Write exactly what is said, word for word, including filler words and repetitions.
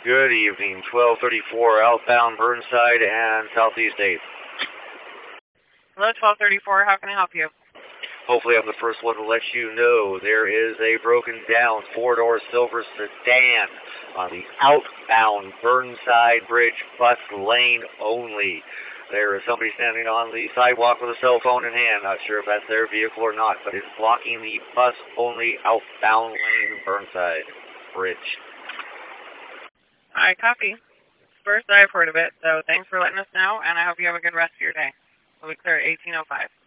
Good evening, twelve thirty-four outbound Burnside and Southeast eighth. Hello, twelve thirty-four, how can I help you? Hopefully I'm the first one to let you know there is a broken down four-door silver sedan on the outbound Burnside Bridge bus lane only. There is somebody standing on the sidewalk with a cell phone in hand. Not sure if that's their vehicle or not, but it's blocking the bus-only outbound lane Burnside Bridge. I copy. First, I've heard of it, so thanks for letting us know, and I hope you have a good rest of your day. We'll be clear at eighteen oh five.